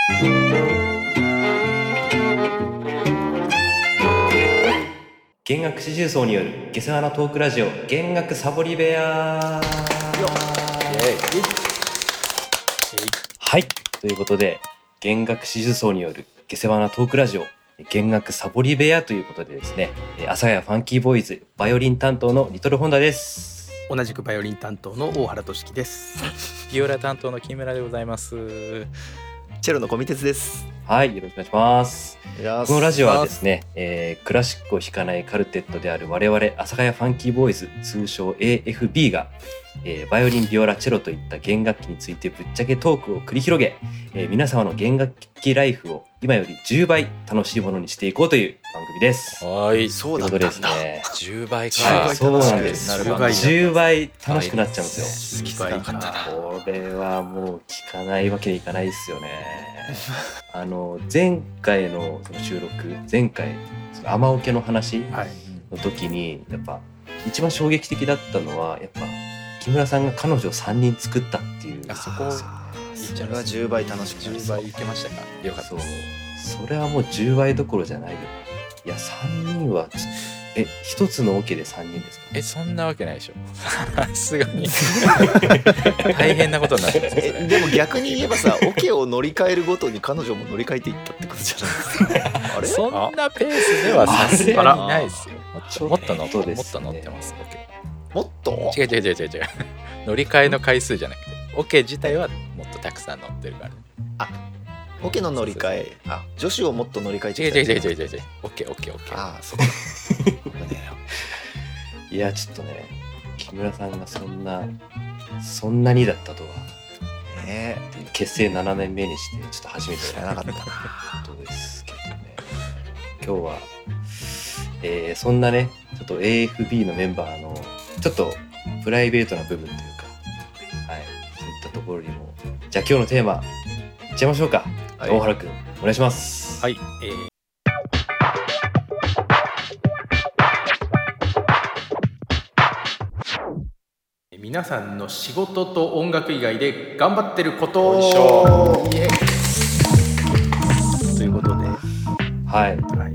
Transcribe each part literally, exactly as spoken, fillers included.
弦楽四重奏による下世話なトークラジオ弦楽サボり部屋。はい、ということで弦楽四重奏による下世話なトークラジオ弦楽サボり部屋ということでですね、阿佐ヶ谷ファンキーボーイズバイオリン担当のリトルホンダです。 同じくバイオリン担当の大原俊樹です。 ビオラ担当の木村でございます。 チェロの小見哲です。 はい、よろしくお願いします。このラジオはですね、えー、クラシックを弾かないカルテットである我々阿佐ヶ谷ファンキーボーイズ通称 エーエフビー が、えー、バイオリン、ビオラ、チェロといった弦楽器についてぶっちゃけトークを繰り広げ、えー、皆様の弦楽器ライフを今よりじゅうばい楽しいものにしていこうという番組です。 はい、 そうだったんだ。 じゅうばいか、 はい、そうなんです。じゅうばい楽しくなっちゃうんですよ。 きつかったな。 これはもう聞かないわけにいかないですよね。あの前回のその収録、前回その雨桶の話の時にやっぱ一番衝撃的だったのはやっぱ木村さんが彼女をさんにん作ったっていう。 あそこそれはじゅうばい楽しくなりそう。 じゅうばいいけましたか。よかったです。 それはもうじゅうばいどころじゃないよ。いやさんにんはえ一つのオケでさんにんですか。 えそんなわけないでしょ。さすがに大変なことになってますよ。 えでも逆に言えばさ、オケを乗り換えるごとに彼女も乗り換えていったってことじゃないですか。あれそんなペースではさすがにないですよ。もっと乗ってもっと乗ってます。オケもっと違う違う違う違う違う乗り換えの回数じゃなくてオケ自体はもっとたくさん乗ってるから。あオケの乗り換え、あ女子をもっと乗り換えちゃった。違う違う違う違う違う。オケオケオケ。 ああそうか。 いやちょっとね木村さんがそんなそんなにだったとはね。結成ななねんめにしてちょっと初めて知らなかったなことですけどね。今日は、えー、そんなねちょっと エーエフビー のメンバーのちょっとプライベートな部分というか、はい、そういったところにもじゃあ今日のテーマいっちゃいましょうか。はい、大原くんお願いします。 はい、えー皆さんの仕事と音楽以外で頑張ってることイエイということで、 はい、はい、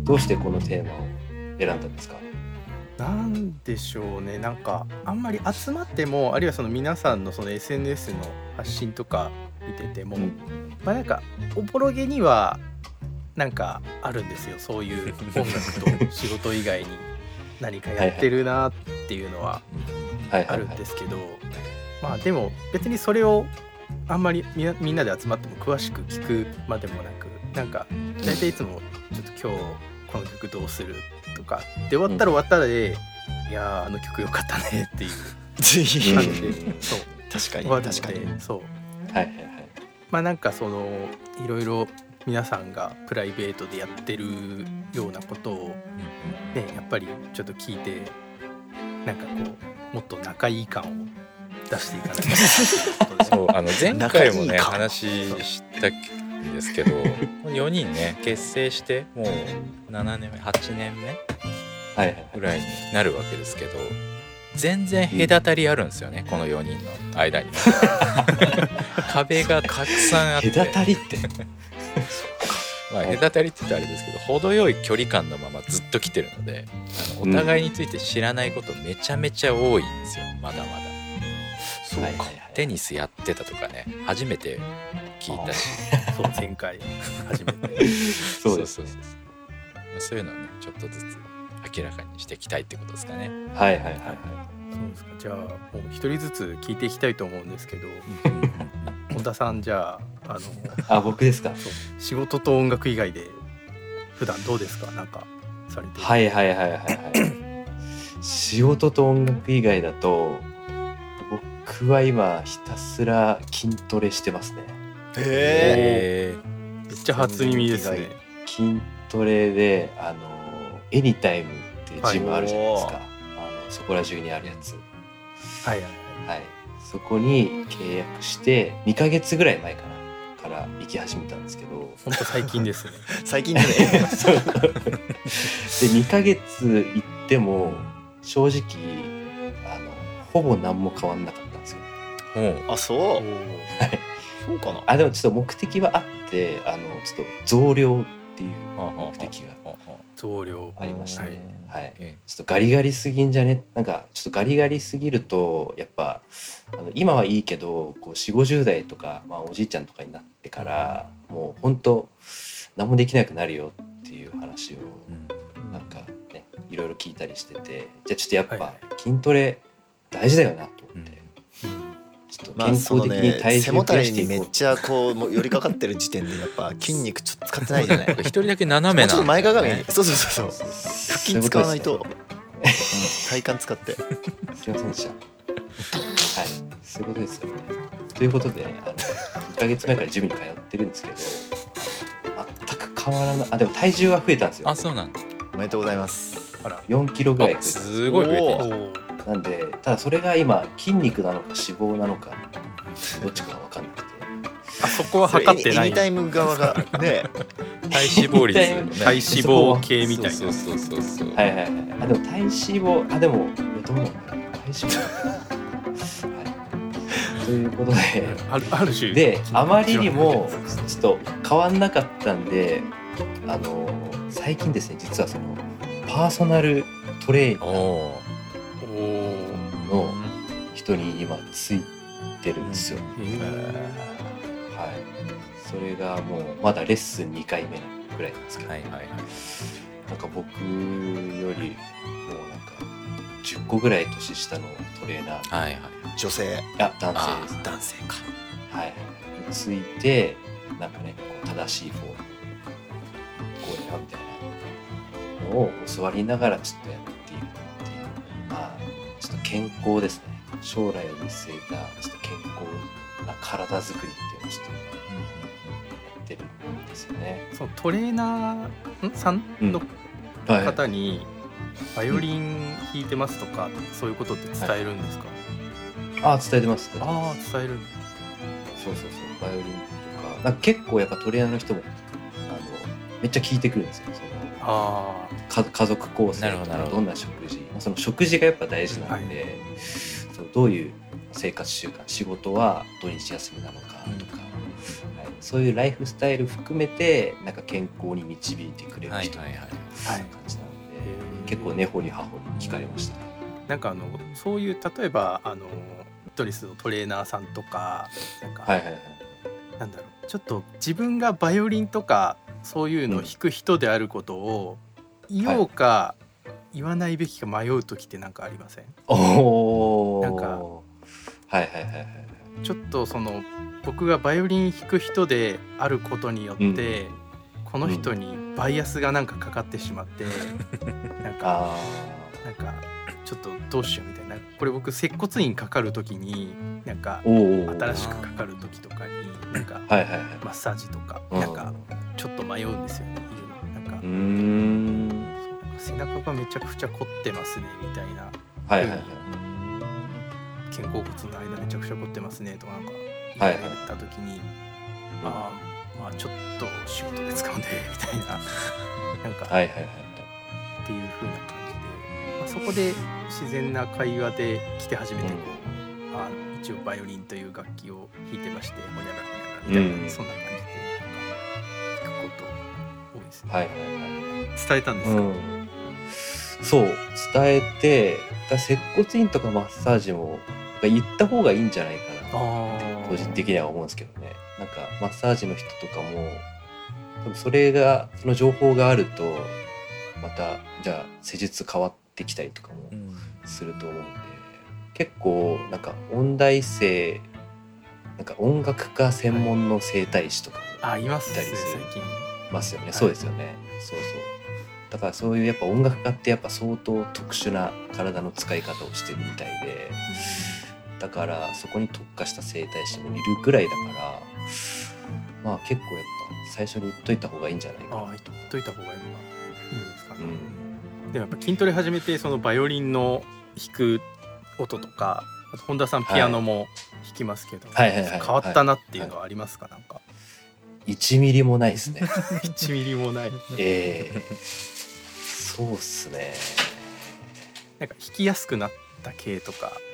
どうしてこのテーマを選んだんですか。 なんでしょうね、なんかあんまり集まってもあるいはその皆さんのその エスエヌエス の発信とか見てても、うん、まあなんかおぼろげにはなんかあるんですよ。そういう音楽と仕事以外に何かやってるなっていうのはあるんですけど、まあでも別にそれをあんまりみんな、みんなで集まっても詳しく聞くまでもなく、なんか大体いつもちょっと今日この曲どうするとかで終わったら終わったらで、うん、いやあの曲良かったねっていう感じでそう確かに終わるので、 確かにそうはいはいはい、 まあなんかそのいろいろ皆さんがプライベートでやってるようなことをね、やっぱりちょっと聞いてなんかこうもっと仲いい感を出していかないとそうあの前回もね話したんですけどよにんね結成してもうななねんめはちねんめぐらいになるわけですけど、全然隔たりあるんですよね、このよにんの間に壁がたくさんあって隔たりってまあ、隔たりって言ったらあれですけど程よい距離感のままずっと来てるので、あのお互いについて知らないことめちゃめちゃ多いんですよ。まだまだそうか、はいはいはい、テニスやってたとかね初めて聞いたしそう前回初めてそうですそうです、 まあ、そういうのをねちょっとずつ明らかにしていきたいってことですかね。 はいはいはいはい、 そうですか。じゃあもう一人ずつ聞いていきたいと思うんですけど本田さん、じゃああのあ僕ですか。 仕事と音楽以外で普段どうですか、なんかされてる。 はいはいはいはいはい仕事と音楽以外だと僕は今ひたすら筋トレしてますね。 へえ、めっちゃ初耳ですね。 筋トレであのエニタイムってジムあるじゃないですか、はい、あのそこら中にあるやつ、 はいはいはい、そこに契約してにかげつぐらい前かなから行き始めたんですけど、 本当最近ですね最近だねでにかげつ行っても正直あのほぼ何も変わんなかったんですよ。 あそう、 はい、 そうかな。 あでもちょっと目的はあってあのちょっと増量っていう目的が増量ありましたね、はい、はい、 ええ、 ちょっとガリガリすぎんじゃね、なんかちょっとガリガリすぎるとやっぱあの今はいいけどこう よんじゅうごじゅう代とか、まあ、おじいちゃんとかになってからもう本当何もできなくなるよっていう話をなんかねいろいろ聞いたりしてて、じゃあちょっとやっぱ筋トレ大事だよなと思って、うんうん、ちょっと健康的に体重増やしていこう、 まあね、背もたれにめっちゃこうもう寄りかかってる時点でやっぱ筋肉ちょっと使ってないじゃない一人だけ斜めなんだよね、 もうちょっと前かがみに、そうそうそうそう腹筋使わないと、うん、体幹使ってすいませんでしたはいそういうことですよね。ということであのいっかげつまえからジムに通ってるんですけど全く変わらない。あでも体重は増えたんですよ。 あそうなんだ。 おめでとうございます。 あらよんキロぐらい増えた。 すごい増えてる。 なんでただそれが今筋肉なのか脂肪なのかどっちか分かんなくて、 あそこは測ってない。 エニタイム側がね体脂肪率、ね、 体脂肪系みたいな。 そうそうそうそう。 はいはいはい。あでも体脂肪あでもどうなんだろう体脂肪はいということであるある種であまりにもちょっと変わんなかったんであの最近ですね実はそのパーソナルトレーナーの人に今ついてるんですよ、うん、はい、それがもうまだレッスンにかいめぐらいなんですけど、はいはいはい、なんか僕よりもうなんかじゅっこぐらい年下のトレーナー、はいはい、 女性あ男性です男性かはいはいについてなんかねこう正しいフォームこうやみたいなのを教わりながらちょっとやっているっていうまあちょっと健康ですね。将来を見据えたちょっと健康な体作りっていうのをちょっとやってるんですよね。 そのトレーナーさんの方にバイオリン弾いてますとか、うん、そういうことって伝えるんですか？ はい、あ伝えてます。 ああ伝える。 そうそうそうバイオリンとかなんか結構やっぱトレーナーの人もあのめっちゃ聞いてくるんですよ。そのあか家族構成とかどんな食事、まあ、その食事がやっぱ大事なので、はい、そうどういう生活習慣仕事は土日休みなのかとか、うんはい、そういうライフスタイル含めてなんか健康に導いてくれる人みたいな感じなので、結構根掘り葉掘り聞かれました、ね、 なんかあのそういう例えばあのフィットネスのトレーナーさんとかなんか、 はいはいはい、 なんだろうちょっと自分がバイオリンとかそういうのを弾く人であることを言おうか言わないべきか迷う時って何かありません？ おなんかはいはいはいはいちょっとその僕がバイオリン弾く人であることによって、うん、この人にバイアスがなんかかかってしまって、うん、なんかなんかちょっとどうしようみたいな。これ僕接骨院かかる時になんか新しくかかる時とかになんかマッサージとかなんかちょっと迷うんですよね。なんかうーん背中がめちゃくちゃ凝ってますねみたいな、 はいはいはい、 肩甲骨の間めちゃくちゃ凝ってますねとかなんか言われた時に、はいはい、ああまあちょっと仕事で使うんでみたいななんか、はいはいはい、っていう風な感じで、まあ、そこで自然な会話で来て初めてこう、うん、あ一応バイオリンという楽器を弾いてましてほにゃらほにゃらみたいな、うん、そんな感じでなんか弾くこと多いですね。はいはいはい、伝えたんですか？うんそう伝えてだ接骨院とかマッサージも行った方がいいんじゃないかな個人的には思うんですけどね。なんかマッサージの人とかも多分それがその情報があるとまたじゃあ施術変わってきたりとかもすると思うんで、うん、結構なんか音大生なんか音楽家専門の整体師とかもいたりするますよね。そうですよね、はい、そうそうだからそういうやっぱ音楽家ってやっぱ相当特殊な体の使い方をしてるみたいで、だからそこに特化した整体師もいるぐらいだからまあ結構やっぱ最初に言っといた方がいいんじゃないかなと。ああ言っといた方がいいのがいいんですかね、うん、でもやっぱ筋トレ始めてそのバイオリンの弾く音とかあと本田さんピアノも弾きますけど、はいはいはいはい、変わったなっていうのはありますか？なんかいちミリもないですねいちミリもないええー、そうっすね。 なんか弾きやすくなった系とか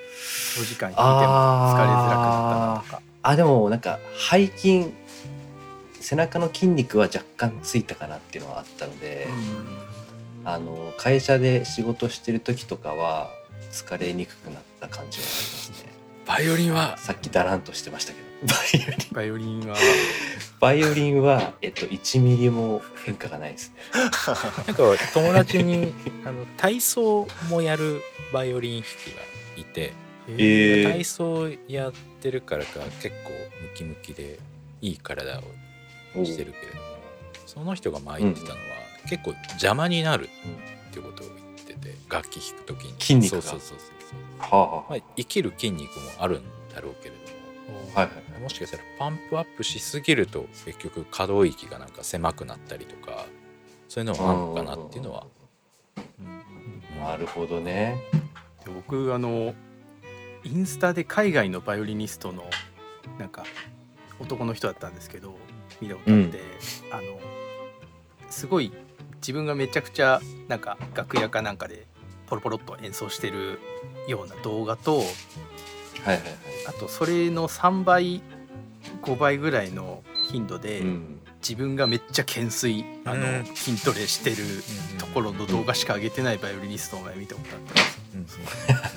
長時間弾いても疲れづらくなったなとか。 あでもなんか背筋背中の筋肉は若干ついたかなっていうのはあったので、うん、あの会社で仕事してる時とかは疲れにくくなった感じはありますね。 バイオリンはさっきダランとしてましたけどバイオリンはバイオリンは、えっと、いちミリも変化がないですね。 なんか友達にあの体操もやるバイオリン弾きがいて、えー、体操やってるからか結構ムキムキでいい体をしてるけれども、その人が前言ってたのは、うん、結構邪魔になるっていうことを言ってて、楽器弾くときに筋肉がそうそうそうそう、 はあはあ、 まあ、生きる筋肉もあるんだろうけれども、はいはい、もしかしたらパンプアップしすぎると結局可動域がなんか狭くなったりとかそういうのもあるのかなっていうのは、 うん、なるほどね。 で僕あのインスタで海外のバイオリニストのなんか男の人だったんですけど見たことあって、うん、あのすごい自分がめちゃくちゃなんか楽屋かなんかでポロポロっと演奏してるような動画と、はいはいはい、あとそれのさんばいごばいぐらいの頻度で、うん、自分がめっちゃ懸垂、うん、あの筋トレしてるところの動画しか上げてないバイオリニストを前見たことあったんですよ、うん、なんか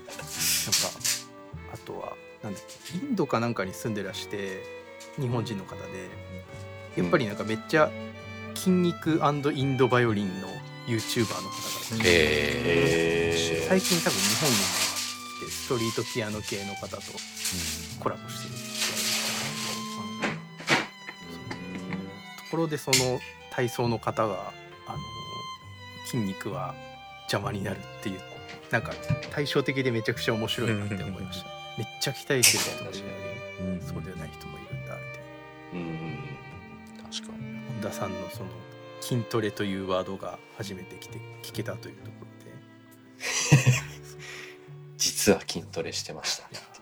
あとはなんだっけインドかなんかに住んでらして日本人の方でやっぱりなんかめっちゃ筋肉&インドバイオリンの YouTuber の方がいて、最近多分日本にも来てストリートピアノ系の方とコラボしてるってところで、その体操の方があの筋肉は邪魔になるっていう、なんか対照的でめちゃくちゃ面白いなって思いました。めっちゃ鍛えてる人もいるのにそうではない人もいるんだみたいな。うん、確かに本田さんのその筋トレというワードが初めて来て聞けたというところで実は筋トレしてました。 いや